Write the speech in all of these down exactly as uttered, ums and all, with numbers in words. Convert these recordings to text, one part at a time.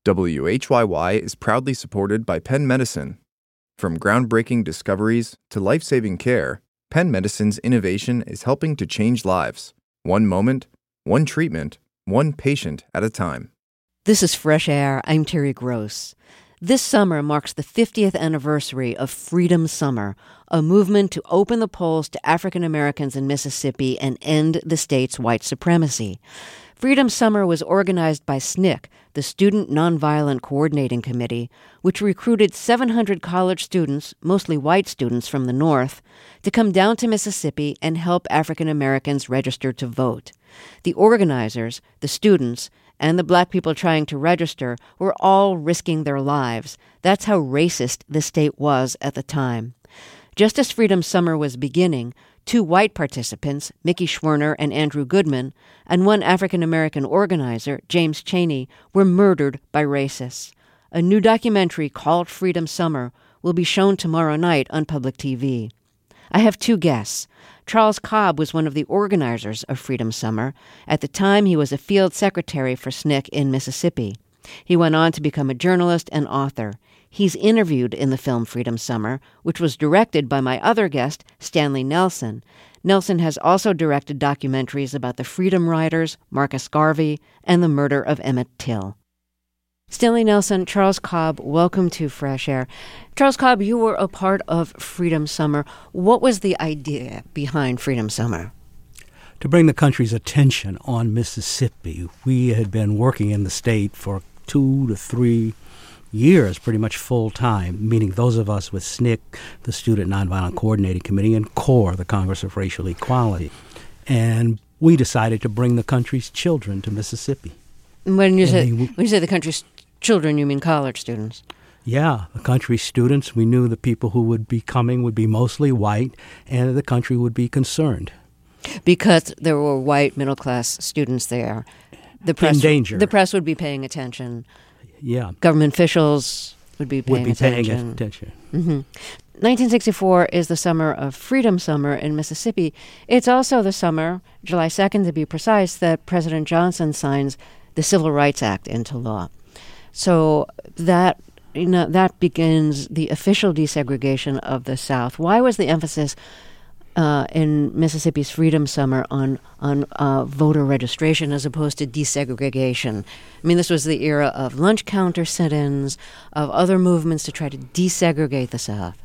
W H Y Y is proudly supported by Penn Medicine. From groundbreaking discoveries to life-saving care, Penn Medicine's innovation is helping to change lives, one moment, one treatment, one patient at a time. This is Fresh Air. I'm Terry Gross. This summer marks the fiftieth anniversary of Freedom Summer, a movement to open the polls to African Americans in Mississippi and end the state's white supremacy. Freedom Summer was organized by S N C C, the Student Nonviolent Coordinating Committee, which recruited seven hundred college students, mostly white students from the North, to come down to Mississippi and help African Americans register to vote. The organizers, the students, and the black people trying to register were all risking their lives. That's how racist the state was at the time. Just as Freedom Summer was beginning, two white participants, Mickey Schwerner and Andrew Goodman, and one African-American organizer, James Chaney, were murdered by racists. A new documentary called Freedom Summer will be shown tomorrow night on public T V. I have two guests. Charles Cobb was one of the organizers of Freedom Summer. At the time, he was a field secretary for S N C C in Mississippi. He went on to become a journalist and author. He's interviewed in the film Freedom Summer, which was directed by my other guest, Stanley Nelson. Nelson has also directed documentaries about the Freedom Riders, Marcus Garvey, and the murder of Emmett Till. Stanley Nelson, Charles Cobb, welcome to Fresh Air. Charles Cobb, you were a part of Freedom Summer. What was the idea behind Freedom Summer? To bring the country's attention on Mississippi. We had been working in the state for two to three years, pretty much full time, meaning those of us with S N C C, the Student Nonviolent Coordinating Committee, and CORE, the Congress of Racial Equality. And we decided to bring the country's children to Mississippi. When you, and say, they, when you say the country's children, you mean college students? Yeah, the country's students. We knew the people who would be coming would be mostly white, and the country would be concerned. Because there were white middle-class students there. The press, in danger. The press would be paying attention. Yeah. Government officials would be paying would be attention. paying attention. Mm-hmm. nineteen sixty-four is the summer of Freedom Summer in Mississippi. It's also the summer, July second to be precise, that President Johnson signs the Civil Rights Act into law. So that you know that begins the official desegregation of the South. Why was the emphasis Uh, in Mississippi's Freedom Summer on on uh, voter registration as opposed to desegregation? I mean, this was the era of lunch counter sit-ins, of other movements to try to desegregate the South.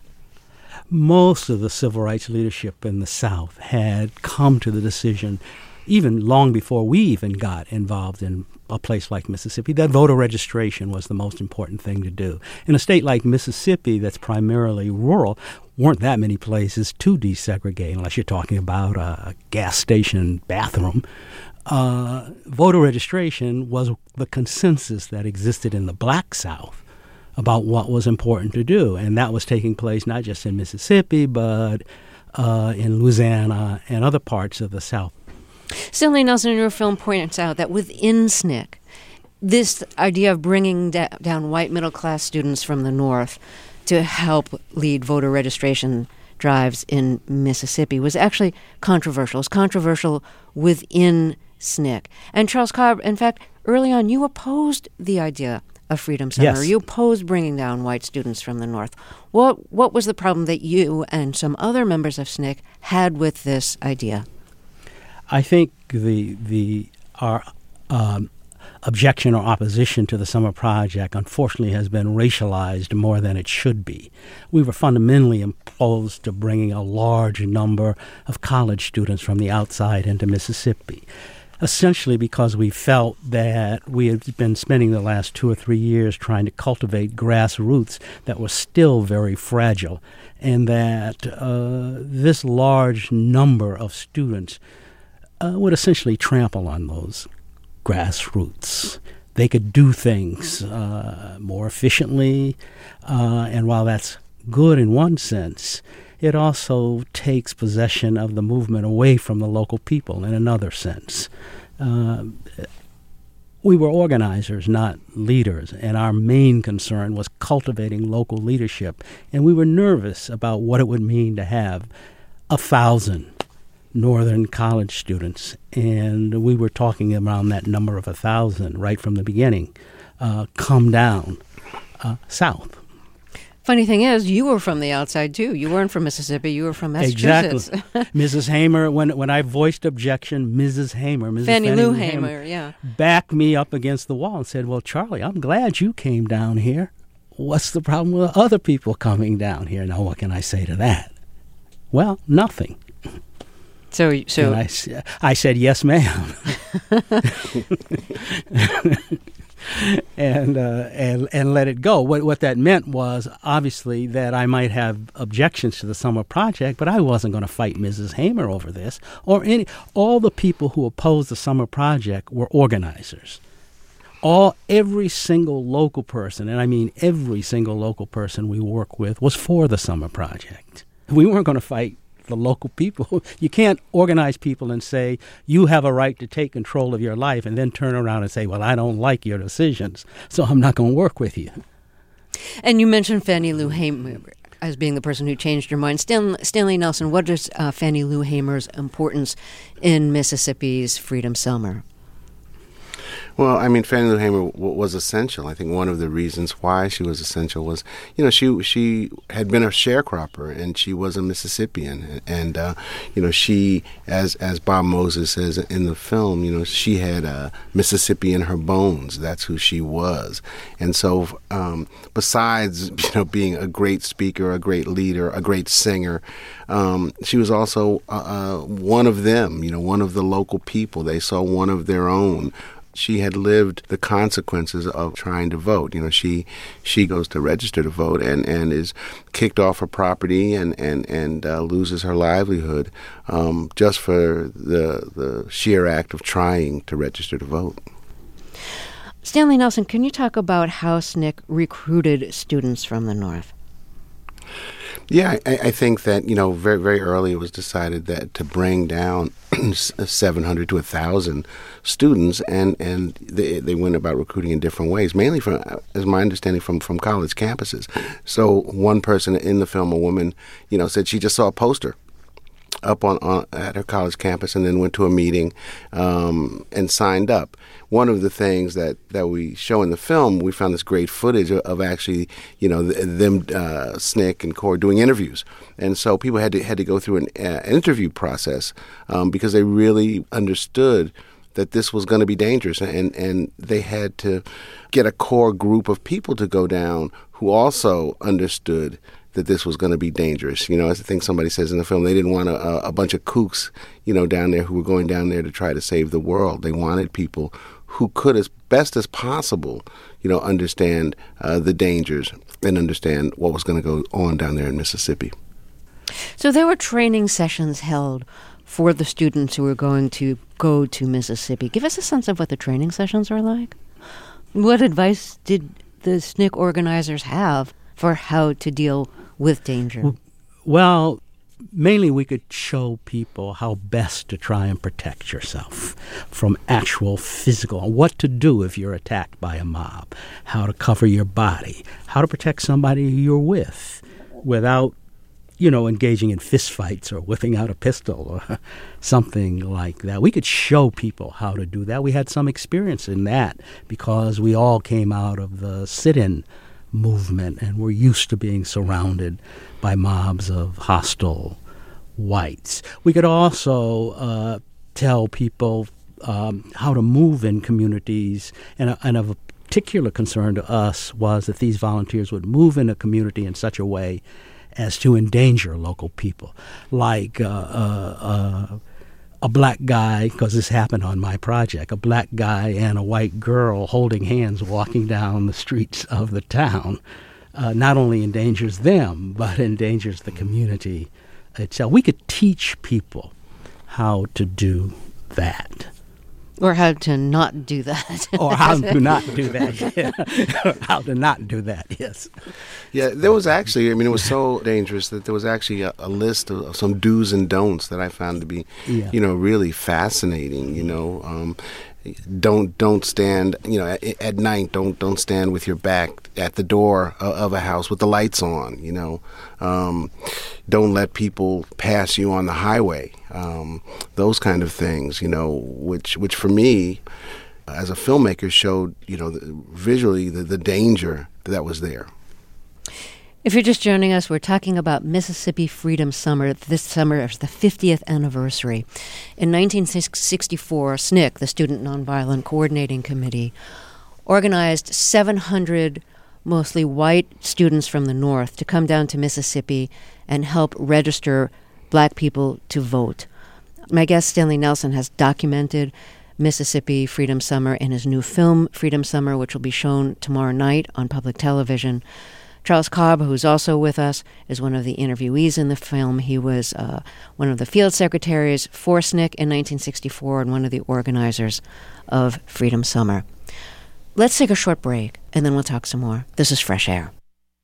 Most of the civil rights leadership in the South had come to the decision, even long before we even got involved in a place like Mississippi, that voter registration was the most important thing to do. In a state like Mississippi that's primarily rural, weren't that many places to desegregate, unless you're talking about a gas station bathroom. Uh, voter registration was the consensus that existed in the Black South about what was important to do, and that was taking place not just in Mississippi, but uh, in Louisiana and other parts of the South. Stanley Nelson, in your film, points out that within S N C C, this idea of bringing da- down white middle-class students from the North to help lead voter registration drives in Mississippi was actually controversial. It's controversial within S N C C. And Charles Cobb, in fact, early on, you opposed the idea of Freedom Summer. Yes. You opposed bringing down white students from the North. What what was the problem that you and some other members of S N C C had with this idea? I think the the our um, objection or opposition to the Summer Project, unfortunately, has been racialized more than it should be. We were fundamentally opposed to bringing a large number of college students from the outside into Mississippi, essentially because we felt that we had been spending the last two or three years trying to cultivate grassroots that were still very fragile, and that uh, this large number of students Uh, would essentially trample on those grassroots. They could do things uh, more efficiently, uh, and while that's good in one sense, it also takes possession of the movement away from the local people in another sense. Uh, we were organizers, not leaders, and our main concern was cultivating local leadership, and we were nervous about what it would mean to have a thousand Northern college students, and we were talking around that number of a thousand right from the beginning. uh, come down uh, south. Funny thing is, you were from the outside, too. You weren't from Mississippi. You were from Massachusetts. Exactly. Missus Hamer, when when I voiced objection, Missus Hamer, Missus Fannie, Fannie Lou Hamer, Hamer, yeah. backed me up against the wall and said, well, Charlie, I'm glad you came down here. What's the problem with other people coming down here? Now, what can I say to that? Well, nothing. So, so and I, I said, yes, ma'am. and uh, and and let it go. What what that meant was obviously that I might have objections to the summer project, but I wasn't going to fight Missus Hamer over this or any. All the people who opposed the summer project were organizers. All every single local person, and I mean every single local person we work with, was for the summer project. We weren't going to fight the local people. You can't organize people and say, you have a right to take control of your life, and then turn around and say, well, I don't like your decisions, so I'm not going to work with you. And you mentioned Fannie Lou Hamer as being the person who changed your mind. Stan, Stanley Nelson, what is uh, Fannie Lou Hamer's importance in Mississippi's Freedom Summer? Well, I mean, Fannie Lou Hamer w- was essential. I think one of the reasons why she was essential was, you know, she she had been a sharecropper, and she was a Mississippian. And, uh, you know, she, as as Bob Moses says in the film, you know, she had a Mississippi in her bones. That's who she was. And so um, besides, you know, being a great speaker, a great leader, a great singer, um, she was also uh, one of them, you know, one of the local people. They saw one of their own. She had lived the consequences of trying to vote. You know, she she goes to register to vote and, and is kicked off her property and and and uh, loses her livelihood um, just for the the sheer act of trying to register to vote. Stanley Nelson, can you talk about how S N C C recruited students from the North? Yeah, I, I think that, you know, very, very early it was decided that to bring down seven hundred to one thousand students, and, and they, they went about recruiting in different ways, mainly from, as my understanding, from, from college campuses. So one person in the film, a woman, you know, said she just saw a poster up on, on at her college campus and then went to a meeting um, and signed up. One of the things that, that we show in the film, we found this great footage of, of actually, you know, th- them, uh, S N C C and CORE doing interviews. And so people had to had to go through an, uh, an interview process um, because they really understood that this was going to be dangerous. And, and they had to get a core group of people to go down who also understood that this was going to be dangerous. You know, as I think somebody says in the film, they didn't want a, a bunch of kooks, you know, down there who were going down there to try to save the world. They wanted people who could, as best as possible, you know, understand uh, the dangers and understand what was going to go on down there in Mississippi. So there were training sessions held for the students who were going to go to Mississippi. Give us a sense of what the training sessions were like. What advice did the S N C C organizers have for how to deal with danger? Well, mainly we could show people how best to try and protect yourself from actual physical, what to do if you're attacked by a mob, how to cover your body, how to protect somebody you're with without, you know, engaging in fistfights or whipping out a pistol or something like that. We could show people how to do that. We had some experience in that because we all came out of the sit-in movement and we're used to being surrounded by mobs of hostile whites. We could also uh, tell people um, how to move in communities, and, and of a particular concern to us was that these volunteers would move in a community in such a way as to endanger local people, like uh, uh, uh, a black guy, because this happened on my project, a black guy and a white girl holding hands walking down the streets of the town uh, not only endangers them, but endangers the community itself. We could teach people how to do that. Or how to not do that. Or how to not do that. Yeah. How to not do that, yes. Yeah, there was actually, I mean, it was so dangerous that there was actually a, a list of, of some do's and don'ts that I found to be, yeah. you know, really fascinating, you know. Um, don't don't stand, you know, at, at night, don't don't stand with your back at the door of, of a house with the lights on, you know. Um, don't let people pass you on the highway. Um, those kind of things, you know, which which for me as a filmmaker, showed, you know, the, visually the, the danger that was there. If you're just joining us, we're talking about Mississippi Freedom Summer. This summer is the fiftieth anniversary. In nineteen sixty-four, S N C C, the Student Nonviolent Coordinating Committee, organized seven hundred mostly white students from the North to come down to Mississippi and help register black people to vote. My guest, Stanley Nelson, has documented Mississippi Freedom Summer in his new film, Freedom Summer, which will be shown tomorrow night on public television. Charles Cobb, who's also with us, is one of the interviewees in the film. He was uh, one of the field secretaries for S N C C in nineteen sixty-four and one of the organizers of Freedom Summer. Let's take a short break, and then we'll talk some more. This is Fresh Air.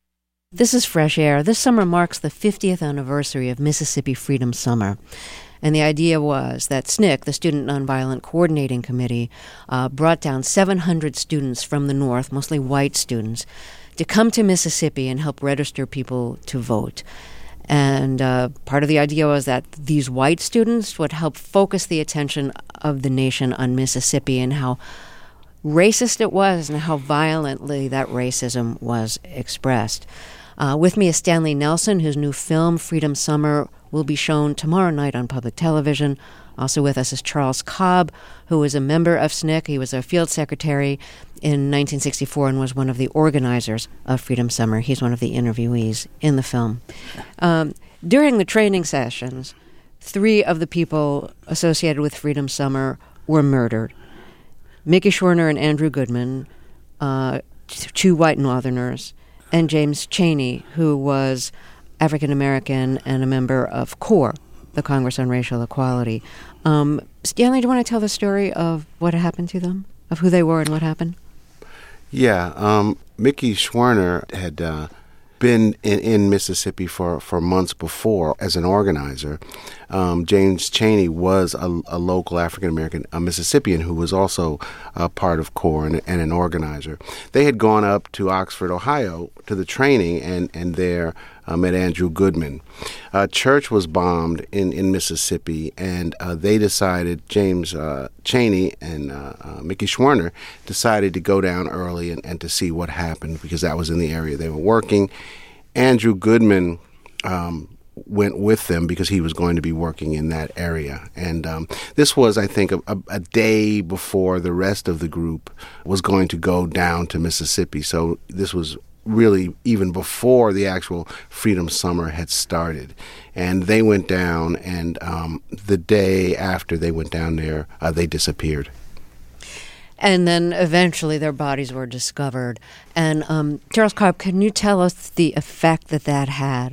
This is Fresh Air. This summer marks the fiftieth anniversary of Mississippi Freedom Summer. And the idea was that S N C C, the Student Nonviolent Coordinating Committee, uh, brought down seven hundred students from the North, mostly white students, to come to Mississippi and help register people to vote. And uh, part of the idea was that these white students would help focus the attention of the nation on Mississippi and how racist it was and how violently that racism was expressed. Uh, with me is Stanley Nelson, whose new film, Freedom Summer, will be shown tomorrow night on public television. Also with us is Charles Cobb, who was a member of S N C C. He was a field secretary in nineteen sixty-four and was one of the organizers of Freedom Summer. He's one of the interviewees in the film. Um, during the training sessions, three of the people associated with Freedom Summer were murdered. Mickey Schwerner and Andrew Goodman, uh, t- two white Northerners, and James Chaney, who was African-American and a member of CORE, the Congress on Racial Equality. Um, Stanley, do you want to tell the story of what happened to them, of who they were and what happened? Yeah, um, Mickey Schwerner had uh, been in, in Mississippi for, for months before as an organizer. Um, James Chaney was a, a local African-American, a Mississippian who was also uh, part of CORE and, and an organizer. They had gone up to Oxford, Ohio to the training and, and there uh, met Andrew Goodman. A uh, church was bombed in, in Mississippi, and uh, they decided, James uh, Chaney and uh, uh, Mickey Schwerner decided to go down early and, and to see what happened because that was in the area they were working. Andrew Goodman um, went with them because he was going to be working in that area. And um, this was, I think, a, a, a day before the rest of the group was going to go down to Mississippi. So this was really even before the actual Freedom Summer had started. And they went down, and um, the day after they went down there, uh, they disappeared. And then eventually their bodies were discovered. And um, Charles Cobb, can you tell us the effect that that had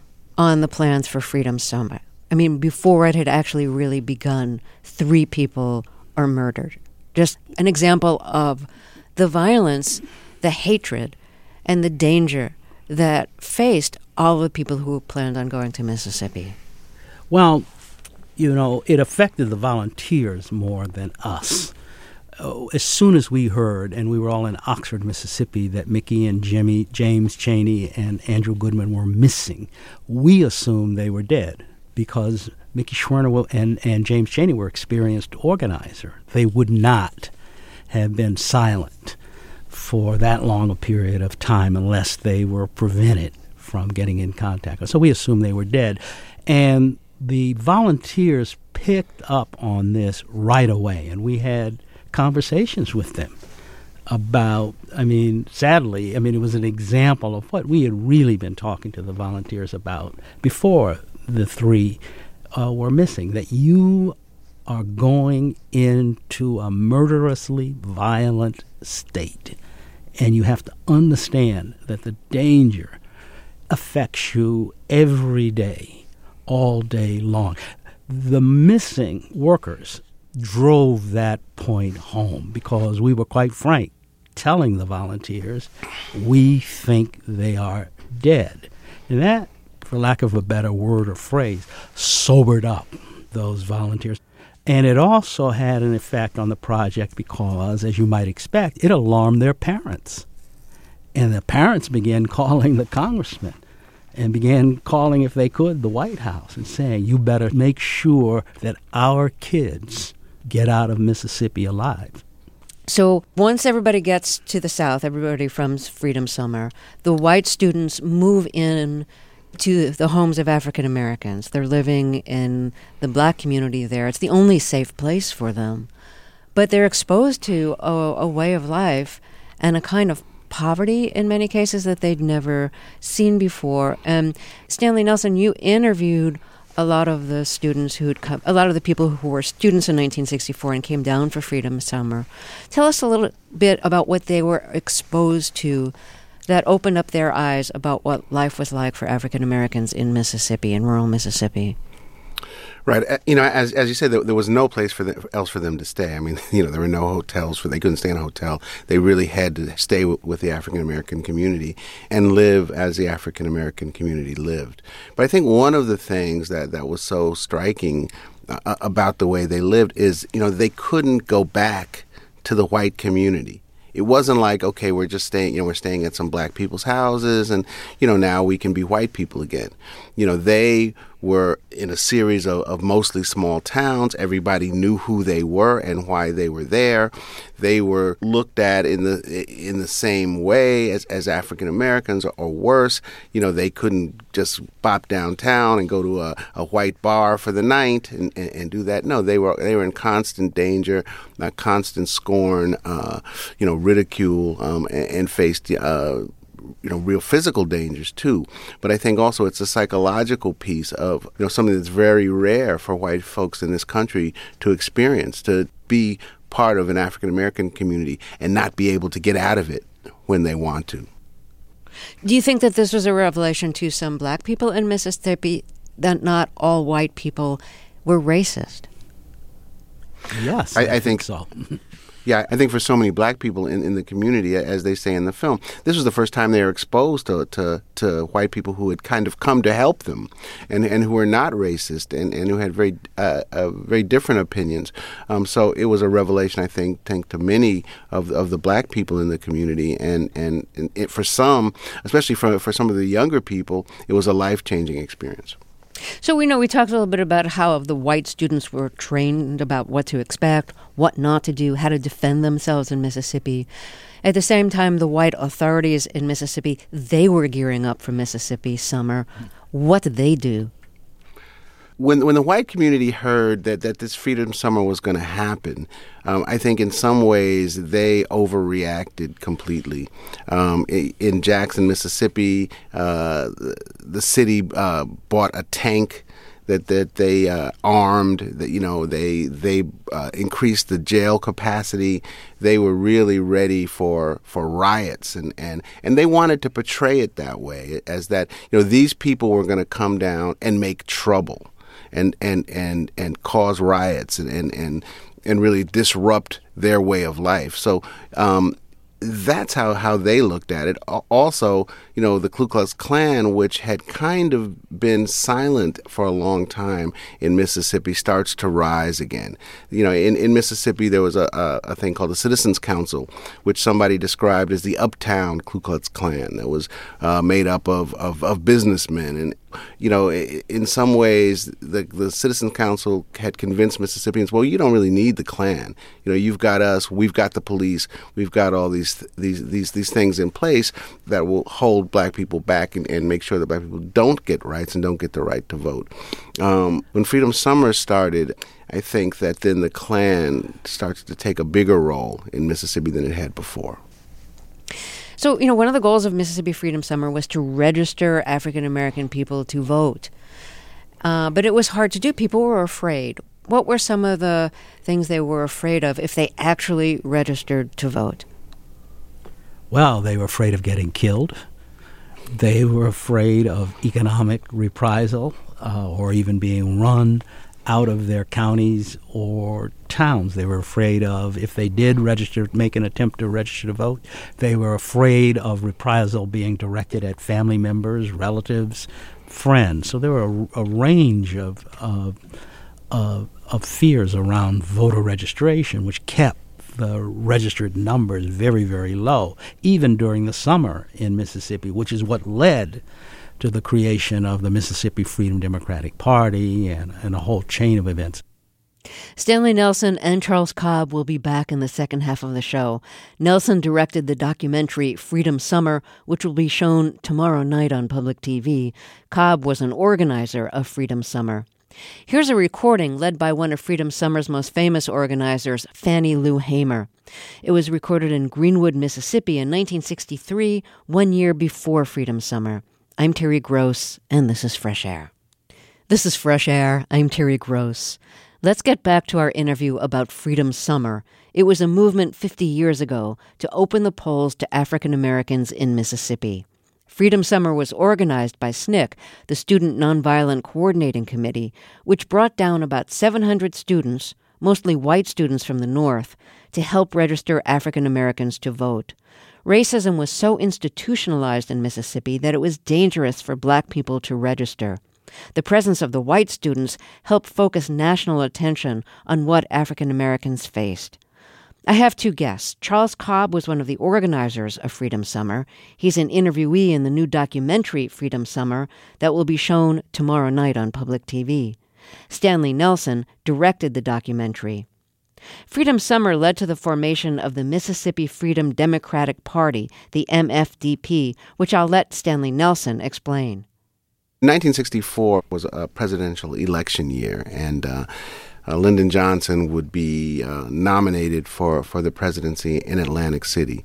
on the plans for Freedom Summer? I mean, before it had actually really begun, three people are murdered. Just an example of the violence, the hatred, and the danger that faced all the people who planned on going to Mississippi. Well, you know, it affected the volunteers more than us. Uh, as soon as we heard, and we were all in Oxford, Mississippi, that Mickey and Jimmy, James Chaney and Andrew Goodman were missing, we assumed they were dead because Mickey Schwerner and, and James Chaney were experienced organizers. They would not have been silent for that long a period of time unless they were prevented from getting in contact. So we assumed they were dead. And the volunteers picked up on this right away, and we had conversations with them about, I mean, sadly, I mean, it was an example of what we had really been talking to the volunteers about before the three uh, were missing, that you are going into a murderously violent state, and you have to understand that the danger affects you every day, all day long. The missing workers drove that point home because we were quite frank, telling the volunteers, we think they are dead. And that, for lack of a better word or phrase, sobered up those volunteers. And it also had an effect on the project because, as you might expect, it alarmed their parents. And the parents began calling the congressman and began calling, if they could, the White House and saying, you better make sure that our kids get out of Mississippi alive. So once everybody gets to the South, everybody from Freedom Summer, the white students move in to the homes of African Americans. They're living in the black community there. It's the only safe place for them. But they're exposed to a, a way of life and a kind of poverty in many cases that they'd never seen before. And Stanley Nelson, you interviewed a lot of the students who'd come, a lot of the people who were students in nineteen sixty-four and came down for Freedom Summer. Tell us a little bit about what they were exposed to that opened up their eyes about what life was like for African Americans in Mississippi, in rural Mississippi. Right. You know, as as you said, there, there was no place for them, else for them to stay. I mean, you know, there were no hotels for they couldn't stay in a hotel. They really had to stay w- with the African American community and live as the African American community lived. But I think one of the things that, that was so striking uh, about the way they lived is, you know, they couldn't go back to the white community. It wasn't like, okay, we're just staying, you know, we're staying at some black people's houses and, you know, now we can be white people again. You know, they were in a series of, of mostly small towns. Everybody knew who they were and why they were there. They were looked at in the in the same way as, as African Americans or, or worse. You know, they couldn't just bop downtown and go to a, a white bar for the night and, and, and do that. No, they were they were in constant danger, uh, constant scorn, uh, you know, ridicule, um, and, and faced uh, you know, real physical dangers too. But I think also it's a psychological piece of, you know, something that's very rare for white folks in this country to experience, to be part of an African American community and not be able to get out of it when they want to. Do you think that this was a revelation to some black people in Mississippi that not all white people were racist? Yes, I, I, I think, think so. Yeah, I think for so many black people in, in the community, as they say in the film, this was the first time they were exposed to, to, to white people who had kind of come to help them and, and who were not racist and, and who had very uh, uh, very different opinions. Um, so it was a revelation, I think, think to many of, of the black people in the community. And, and, and it, for some, especially for, for some of the younger people, it was a life-changing experience. So we know we talked a little bit about how the white students were trained about what to expect, what not to do, how to defend themselves in Mississippi. At the same time, the white authorities in Mississippi, they were gearing up for Mississippi summer. What did they do? When when the white community heard that, that this Freedom Summer was going to happen, um, I think in some ways they overreacted completely. Um, in Jackson, Mississippi, uh, the city uh, bought a tank that that they uh, armed. That you know they they uh, increased the jail capacity. They were really ready for for riots, and, and, and they wanted to portray it that way, as that you know these people were going to come down and make trouble. And, and and and cause riots and, and, and, and really disrupt their way of life. So um, that's how, how they looked at it. Also, you know, the Ku Klux Klan, which had kind of been silent for a long time in Mississippi, starts to rise again. You know, in, in Mississippi, there was a, a, a thing called the Citizens Council, which somebody described as the uptown Ku Klux Klan that was uh, made up of, of, of businessmen. And, you know, in some ways, the, the Citizens Council had convinced Mississippians, well, you don't really need the Klan. You know, you've got us, we've got the police, we've got all these these these these things in place that will hold black people back and, and make sure that black people don't get rights and don't get the right to vote. Um, when Freedom Summer started, I think that then the Klan starts to take a bigger role in Mississippi than it had before. So, you know, one of the goals of Mississippi Freedom Summer was to register African American people to vote. Uh, but it was hard to do. People were afraid. What were some of the things they were afraid of if they actually registered to vote? Well, they were afraid of getting killed. They were afraid of economic reprisal uh, or even being run out of their counties or towns. They were afraid of, if they did register, make an attempt to register to vote, they were afraid of reprisal being directed at family members, relatives, friends. So there were a, a range of, of, of, of fears around voter registration, which kept the registered numbers very, very low, even during the summer in Mississippi, which is what led to the creation of the Mississippi Freedom Democratic Party and, and a whole chain of events. Stanley Nelson and Charles Cobb will be back in the second half of the show. Nelson directed the documentary Freedom Summer, which will be shown tomorrow night on public T V. Cobb was an organizer of Freedom Summer. Here's a recording led by one of Freedom Summer's most famous organizers, Fannie Lou Hamer. It was recorded in Greenwood, Mississippi in nineteen sixty-three, one year before Freedom Summer. I'm Terry Gross, and this is Fresh Air. This is Fresh Air. I'm Terry Gross. Let's get back to our interview about Freedom Summer. It was a movement fifty years ago to open the polls to African Americans in Mississippi. Freedom Summer was organized by S N C C, the Student Nonviolent Coordinating Committee, which brought down about seven hundred students, mostly white students from the North, to help register African Americans to vote. Racism was so institutionalized in Mississippi that it was dangerous for black people to register. The presence of the white students helped focus national attention on what African Americans faced. I have two guests. Charles Cobb was one of the organizers of Freedom Summer. He's an interviewee in the new documentary Freedom Summer that will be shown tomorrow night on public T V. Stanley Nelson directed the documentary. Freedom Summer led to the formation of the Mississippi Freedom Democratic Party, the M F D P, which I'll let Stanley Nelson explain. nineteen sixty-four was a presidential election year, and uh, uh, Lyndon Johnson would be uh, nominated for, for the presidency in Atlantic City.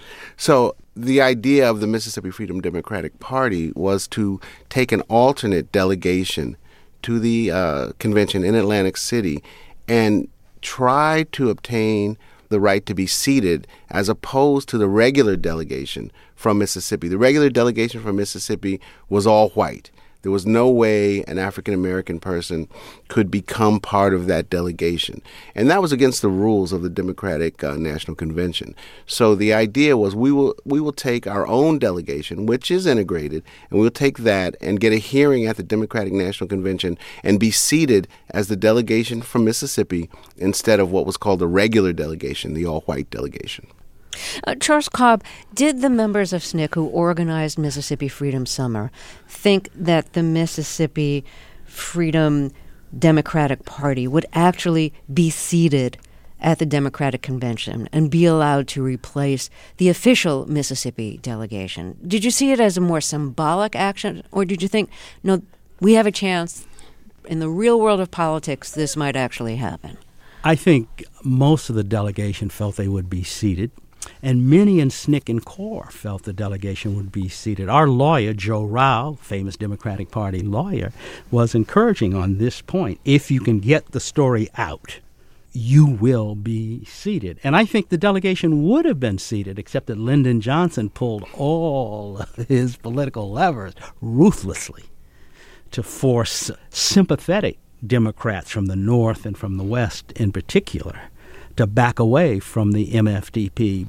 So the idea of the Mississippi Freedom Democratic Party was to take an alternate delegation to the uh, convention in Atlantic City and try to obtain the right to be seated as opposed to the regular delegation from Mississippi. The regular delegation from Mississippi was all white. There was no way an African-American person could become part of that delegation. And that was against the rules of the Democratic uh, National Convention. So the idea was we will we will take our own delegation, which is integrated, and we'll take that and get a hearing at the Democratic National Convention and be seated as the delegation from Mississippi instead of what was called the regular delegation, the all-white delegation. Uh, Charles Cobb, did the members of S N C C who organized Mississippi Freedom Summer think that the Mississippi Freedom Democratic Party would actually be seated at the Democratic Convention and be allowed to replace the official Mississippi delegation? Did you see it as a more symbolic action, or did you think, no, we have a chance in the real world of politics, this might actually happen? I think most of the delegation felt they would be seated. And many in S N C C and CORE felt the delegation would be seated. Our lawyer, Joe Rao, famous Democratic Party lawyer, was encouraging on this point. If you can get the story out, you will be seated. And I think the delegation would have been seated, except that Lyndon Johnson pulled all of his political levers ruthlessly to force sympathetic Democrats from the North and from the West in particular to back away from the M F D P.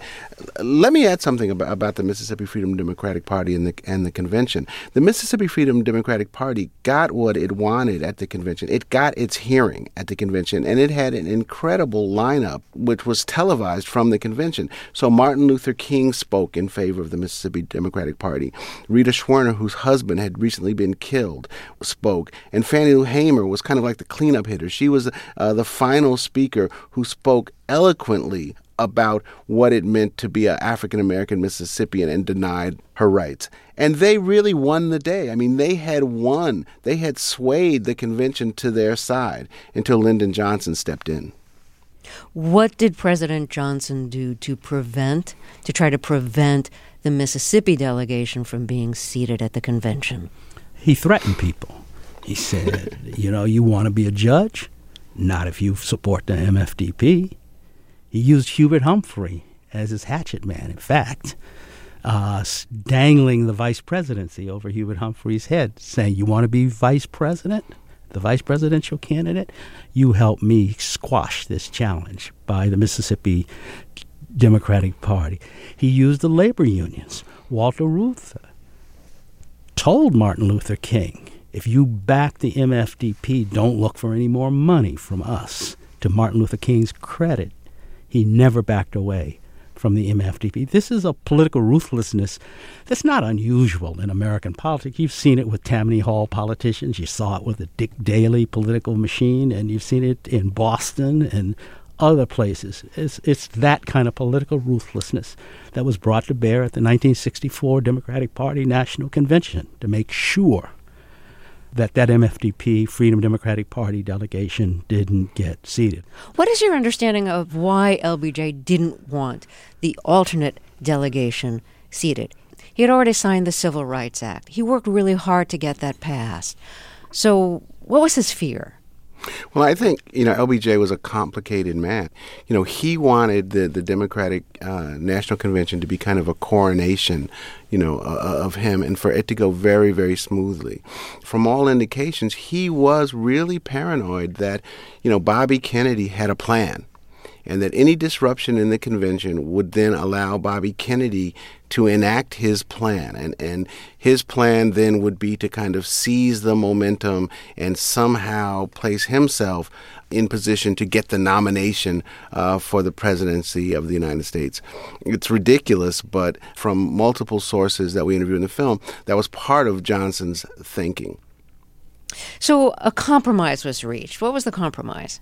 Let me add something about, about the Mississippi Freedom Democratic Party and the and the convention. The Mississippi Freedom Democratic Party got what it wanted at the convention. It got its hearing at the convention, and it had an incredible lineup, which was televised from the convention. So Martin Luther King spoke in favor of the Mississippi Democratic Party. Rita Schwerner, whose husband had recently been killed, spoke. And Fannie Lou Hamer was kind of like the cleanup hitter. She was uh, the final speaker who spoke eloquently about what it meant to be an African-American Mississippian and denied her rights. And they really won the day. I mean, they had won. They had swayed the convention to their side until Lyndon Johnson stepped in. What did President Johnson do to prevent, to try to prevent the Mississippi delegation from being seated at the convention? He threatened people. He said, you know, you want to be a judge? Not if you support the M F D P. He used Hubert Humphrey as his hatchet man, in fact, uh, dangling the vice presidency over Hubert Humphrey's head, saying, you want to be vice president, the vice presidential candidate? You help me squash this challenge by the Mississippi Democratic Party. He used the labor unions. Walter Reuther told Martin Luther King, if you back the M F D P, don't look for any more money from us. To Martin Luther King's credit, he never backed away from the M F D P. This is a political ruthlessness that's not unusual in American politics. You've seen it with Tammany Hall politicians. You saw it with the Dick Daley political machine, and you've seen it in Boston and other places. It's, it's that kind of political ruthlessness that was brought to bear at the nineteen sixty-four Democratic Party National Convention to make sure that that M F D P, Freedom Democratic Party delegation, didn't get seated. What is your understanding of why L B J didn't want the alternate delegation seated? He had already signed the Civil Rights Act. He worked really hard to get that passed. So what was his fear? Well, I think, you know, L B J was a complicated man. You know, he wanted the, the Democratic uh, National Convention to be kind of a coronation, you know, uh, of him, and for it to go very, very smoothly. From all indications, he was really paranoid that, you know, Bobby Kennedy had a plan, and that any disruption in the convention would then allow Bobby Kennedy to enact his plan. And, and his plan then would be to kind of seize the momentum and somehow place himself in position to get the nomination uh, for the presidency of the United States. It's ridiculous, but from multiple sources that we interview in the film, that was part of Johnson's thinking. So a compromise was reached. What was the compromise?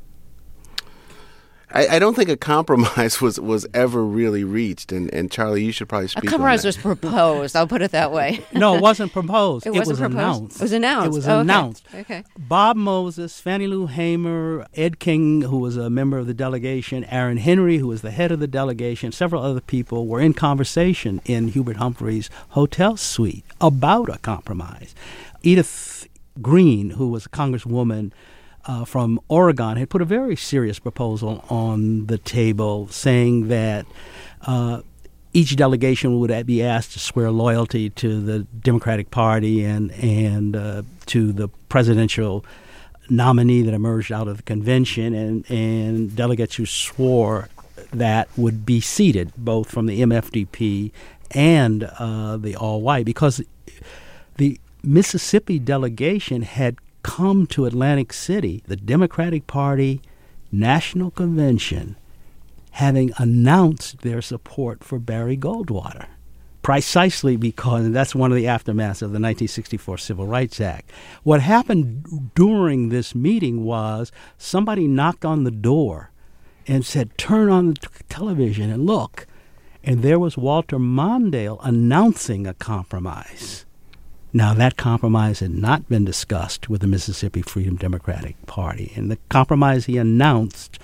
I, I don't think a compromise was, was ever really reached, and, and Charlie, you should probably speak on that. A compromise was proposed, I'll put it that way. No, it wasn't proposed. It it wasn't was proposed? announced. It was announced. It was oh, okay. announced. Okay. Bob Moses, Fannie Lou Hamer, Ed King, who was a member of the delegation, Aaron Henry, who was the head of the delegation, several other people were in conversation in Hubert Humphrey's hotel suite about a compromise. Edith Green, who was a congresswoman Uh, from Oregon, had put a very serious proposal on the table saying that uh, each delegation would be asked to swear loyalty to the Democratic Party and, and uh, to the presidential nominee that emerged out of the convention, and, and delegates who swore that would be seated both from the M F D P and uh, the all-white, because the Mississippi delegation had come to Atlantic City, the Democratic Party National Convention, having announced their support for Barry Goldwater, precisely because that's one of the aftermaths of the nineteen sixty-four Civil Rights Act. What happened during this meeting was somebody knocked on the door and said, "Turn on the t- television and look." And there was Walter Mondale announcing a compromise. Now, that compromise had not been discussed with the Mississippi Freedom Democratic Party. And the compromise he announced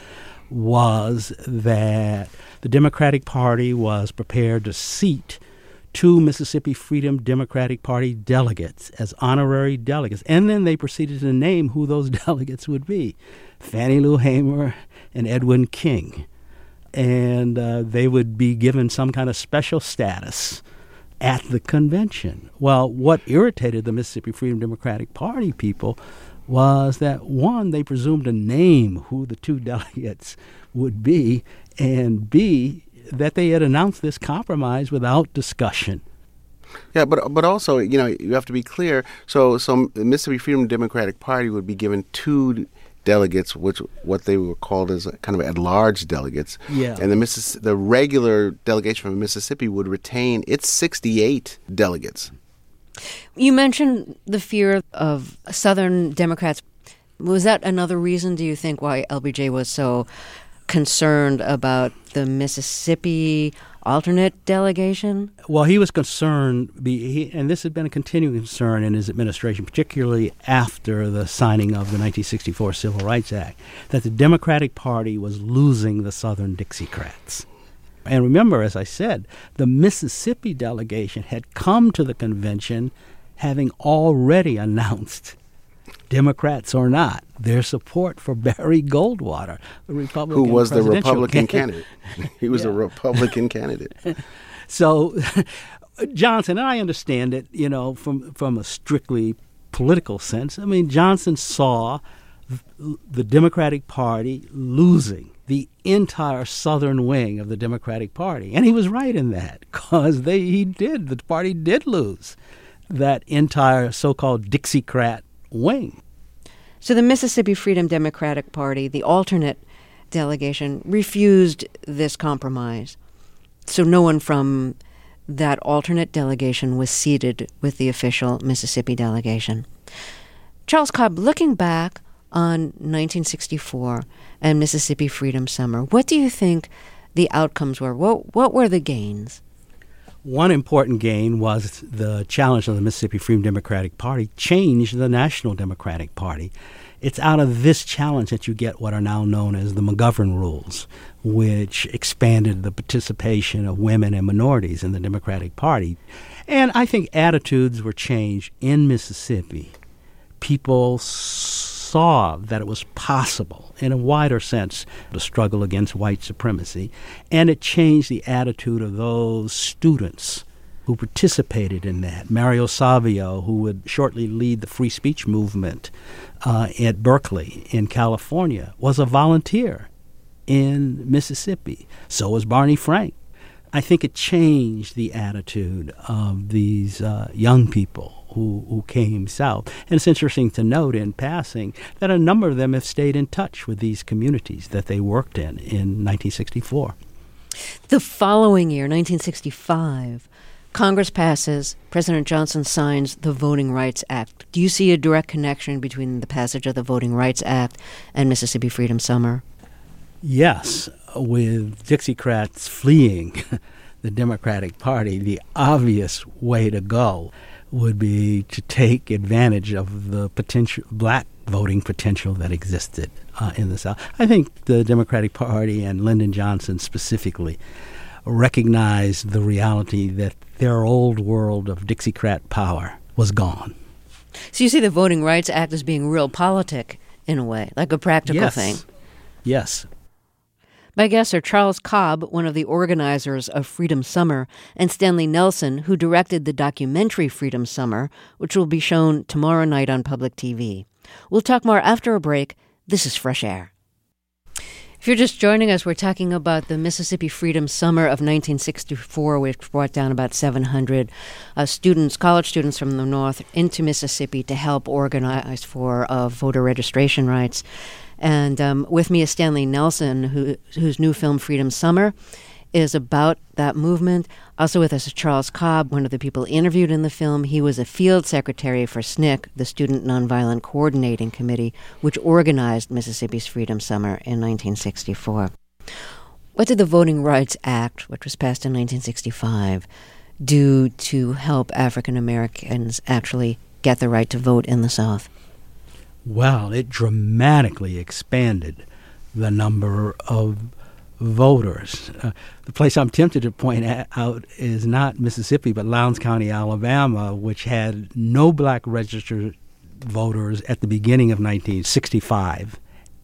was that the Democratic Party was prepared to seat two Mississippi Freedom Democratic Party delegates as honorary delegates. And then they proceeded to name who those delegates would be: Fannie Lou Hamer and Edwin King. And uh, they would be given some kind of special status at the convention. Well, what irritated the Mississippi Freedom Democratic Party people was that, one, they presumed to name who the two delegates would be, and B, that they had announced this compromise without discussion. Yeah, but but also, you know, you have to be clear. So, so the Mississippi Freedom Democratic Party would be given two delegates, which what they were called as kind of at-large delegates. Yeah. And the Missis- the regular delegation from Mississippi would retain its sixty-eight delegates. You mentioned the fear of Southern Democrats. Was that another reason, do you think, why L B J was so concerned about the Mississippi alternate delegation? Well, he was concerned, he, and this had been a continuing concern in his administration, particularly after the signing of the nineteen sixty-four Civil Rights Act, that the Democratic Party was losing the Southern Dixiecrats. And remember, as I said, the Mississippi delegation had come to the convention having already announced, Democrats or not, their support for Barry Goldwater, the Republican Who was the presidential Republican candidate. candidate. He was Yeah. a Republican candidate. So Johnson, and I understand it, you know, from, from a strictly political sense. I mean, Johnson saw the Democratic Party losing the entire southern wing of the Democratic Party. And he was right in that, because they he did. The party did lose that entire so-called Dixiecrat wing. So the Mississippi Freedom Democratic Party, the alternate delegation, refused this compromise. so no one from that alternate delegation was seated with the official Mississippi delegation. Charles Cobb, looking back on nineteen sixty-four and Mississippi Freedom Summer, what do you think the outcomes were? What, what were the gains? One important gain was the challenge of the Mississippi Freedom Democratic Party changed the National Democratic Party. It's out of this challenge that you get what are now known as the McGovern Rules, which expanded the participation of women and minorities in the Democratic Party. And I think attitudes were changed in Mississippi. People saw that it was possible, in a wider sense, to struggle against white supremacy. And it changed the attitude of those students who participated in that. Mario Savio, who would shortly lead the free speech movement uh, at Berkeley in California, was a volunteer in Mississippi. So was Barney Frank. I think it changed the attitude of these uh, young people who, who came south. And it's interesting to note in passing that a number of them have stayed in touch with these communities that they worked in in nineteen sixty-four. The following year, nineteen sixty-five, Congress passes, President Johnson signs the Voting Rights Act. Do you see a direct connection between the passage of the Voting Rights Act and Mississippi Freedom Summer? Yes, with Dixiecrats fleeing the Democratic Party, the obvious way to go would be to take advantage of the potential black voting potential that existed uh, in the South. I think the Democratic Party and Lyndon Johnson specifically recognized the reality that their old world of Dixiecrat power was gone. So you see the Voting Rights Act as being realpolitik in a way, like a practical yes. thing. Yes. My guests are Charles Cobb, one of the organizers of Freedom Summer, and Stanley Nelson, who directed the documentary Freedom Summer, which will be shown tomorrow night on public T V. We'll talk more after a break. This is Fresh Air. If you're just joining us, we're talking about the Mississippi Freedom Summer of nineteen sixty-four, which brought down about seven hundred uh, students, college students from the North into Mississippi to help organize for uh, voter registration rights. And um, with me is Stanley Nelson, who, whose new film, Freedom Summer, is about that movement. Also with us is Charles Cobb, one of the people interviewed in the film. He was a field secretary for S N C C, the Student Nonviolent Coordinating Committee, which organized Mississippi's Freedom Summer in nineteen sixty-four. What did the Voting Rights Act, which was passed in nineteen sixty-five, do to help African Americans actually get the right to vote in the South? Well, it dramatically expanded the number of voters. Uh, the place I'm tempted to point out is not Mississippi, but Lowndes County, Alabama, which had no black registered voters at the beginning of nineteen sixty-five,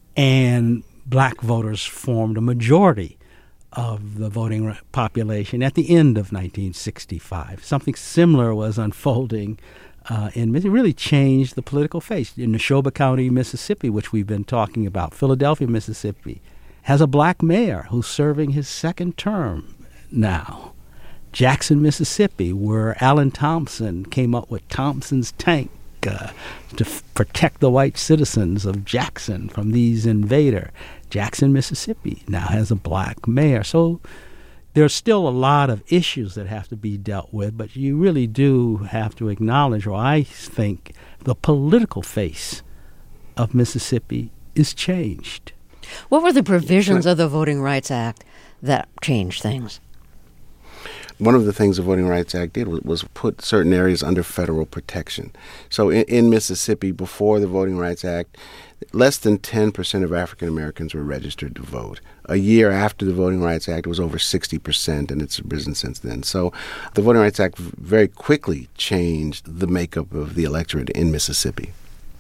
and black voters formed a majority of the voting population at the end of nineteen sixty-five. Something similar was unfolding Uh, and it really changed the political face. In Neshoba County, Mississippi, which we've been talking about, Philadelphia, Mississippi, has a black mayor who's serving his second term now. Jackson, Mississippi, where Alan Thompson came up with Thompson's Tank uh, to f- protect the white citizens of Jackson from these invaders. Jackson, Mississippi now has a black mayor. So there's still a lot of issues that have to be dealt with, but you really do have to acknowledge, or I think, the political face of Mississippi is changed. What were the provisions of the Voting Rights Act that changed things? One of the things the Voting Rights Act did was, was put certain areas under federal protection. So in, in Mississippi, before the Voting Rights Act, less than ten percent of African Americans were registered to vote. A year after the Voting Rights Act, it was over sixty percent, and it's risen since then. So the Voting Rights Act very quickly changed the makeup of the electorate in Mississippi.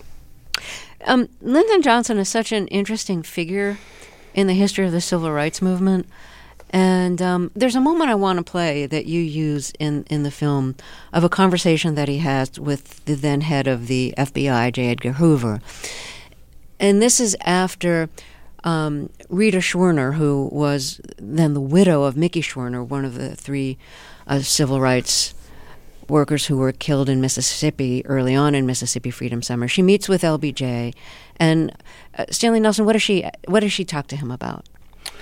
Um, Lyndon Johnson is such an interesting figure in the history of the civil rights movement. And um, there's a moment I want to play that you use in, in the film of a conversation that he has with the then head of the F B I, J. Edgar Hoover. And this is after um, Rita Schwerner, who was then the widow of Mickey Schwerner, one of the three uh, civil rights workers who were killed in Mississippi early on in Mississippi Freedom Summer. She meets with L B J. And uh, Stanley Nelson, what does she what does she talk to him about?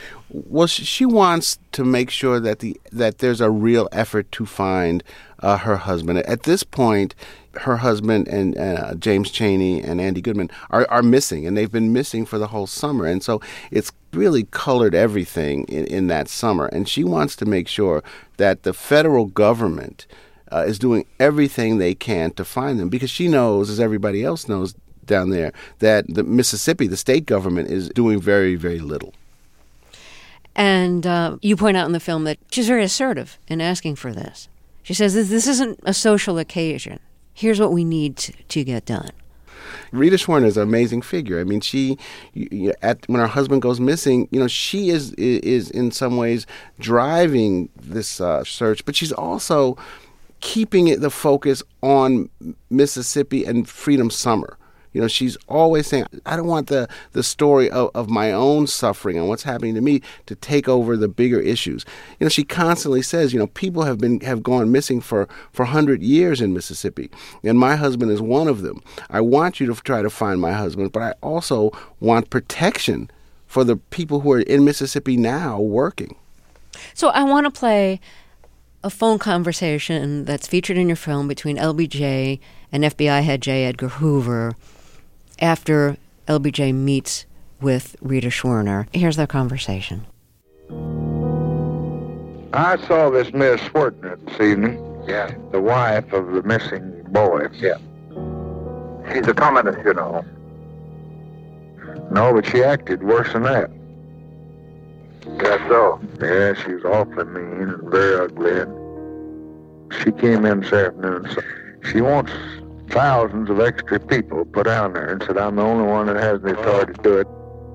Well, she, she wants to make sure that the that there's a real effort to find uh, her husband. At this point, her husband and uh, James Chaney and Andy Goodman are, are missing, and they've been missing for the whole summer. And so it's really colored everything in, in that summer. And she wants to make sure that the federal government uh, is doing everything they can to find them, because she knows, as everybody else knows down there, that the Mississippi, the state government, is doing very, very little. And uh, you point out in the film that she's very assertive in asking for this. She says, this, this isn't a social occasion. Here's what we need to, to get done. Rita Schwerner is an amazing figure. I mean, she, you, at when her husband goes missing, you know, she is is in some ways driving this uh, search, but she's also keeping it the focus on Mississippi and Freedom Summer. You know, she's always saying, I don't want the, the story of, of my own suffering and what's happening to me to take over the bigger issues. You know, she constantly says, you know, people have been have gone missing for, for one hundred years in Mississippi, and my husband is one of them. I want you to try to find my husband, but I also want protection for the people who are in Mississippi now working. So I want to play a phone conversation that's featured in your film between L B J and F B I head J. Edgar Hoover after L B J meets with Rita Schwerner. Here's their conversation. I saw this Miss Schwerner this evening. Yeah. The wife of the missing boy. Yeah. She's a communist, you know. No, but she acted worse than that. Yes, so. Yeah, she was awfully mean and very ugly. And she came in this afternoon. So she wants thousands of extra people put down there, and said I'm the only one that has the authority to do it.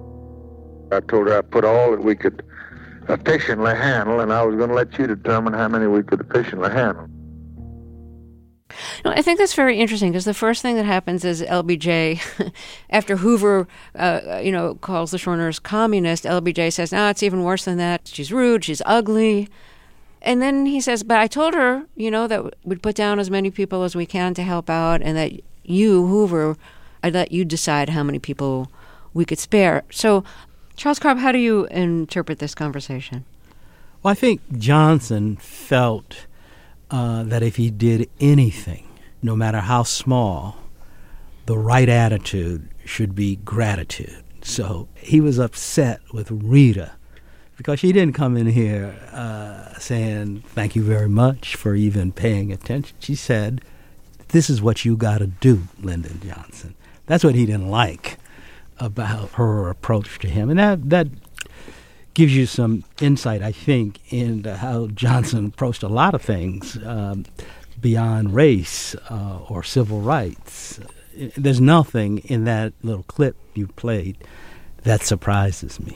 I told her I'd put all that we could efficiently handle, and I was going to let you determine how many we could efficiently handle. No, I think that's very interesting, because the first thing that happens is L B J, after Hoover, uh, you know, calls the Schwerners communist, L B J says, no, it's even worse than that. She's rude, she's ugly. And then he says, but I told her, you know, that we'd put down as many people as we can to help out, and that you, Hoover, I'd let you decide how many people we could spare. So, Charles Cobb, how do you interpret this conversation? Well, I think Johnson felt uh, that if he did anything, no matter how small, the right attitude should be gratitude. So he was upset with Rita because she didn't come in here uh, saying, thank you very much for even paying attention. She said, this is what you got to do, Lyndon Johnson. That's what he didn't like about her approach to him. And that, that gives you some insight, I think, into how Johnson approached a lot of things um, beyond race uh, or civil rights. There's nothing in that little clip you played that surprises me.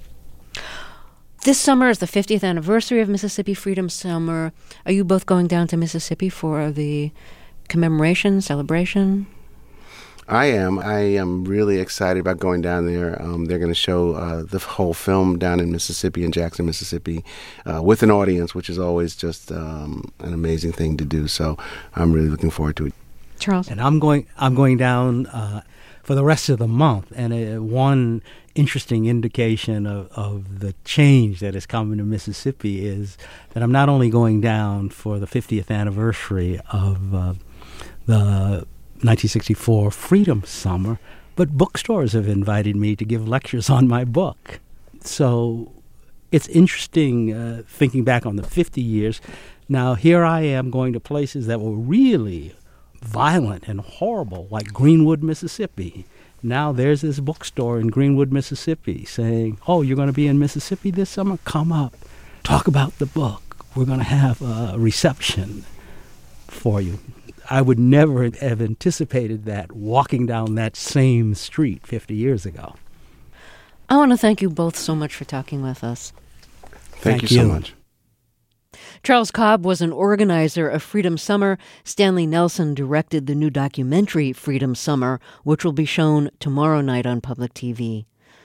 This summer is the fiftieth anniversary of Mississippi Freedom Summer. Are you both going down to Mississippi for the commemoration, celebration? I am. I am really excited about going down there. Um, they're going to show uh, the whole film down in Mississippi, in Jackson, Mississippi, uh, with an audience, which is always just um, an amazing thing to do. So I'm really looking forward to it. Charles? And I'm going I'm going down uh, for the rest of the month. And uh, one interesting indication of, of the change that is coming to Mississippi is that I'm not only going down for the fiftieth anniversary of uh, the nineteen sixty-four Freedom Summer, but bookstores have invited me to give lectures on my book. So it's interesting uh, thinking back on the fifty years. Now here I am going to places that were really violent and horrible, like Greenwood, Mississippi. Now there's this bookstore in Greenwood, Mississippi saying, oh, you're going to be in Mississippi this summer? Come up. Talk about the book. We're going to have a reception for you. I would never have anticipated that walking down that same street fifty years ago. I want to thank you both so much for talking with us. Thank, Thank you so you. much. Charles Cobb was an organizer of Freedom Summer. Stanley Nelson directed the new documentary Freedom Summer, which will be shown tomorrow night on public T V.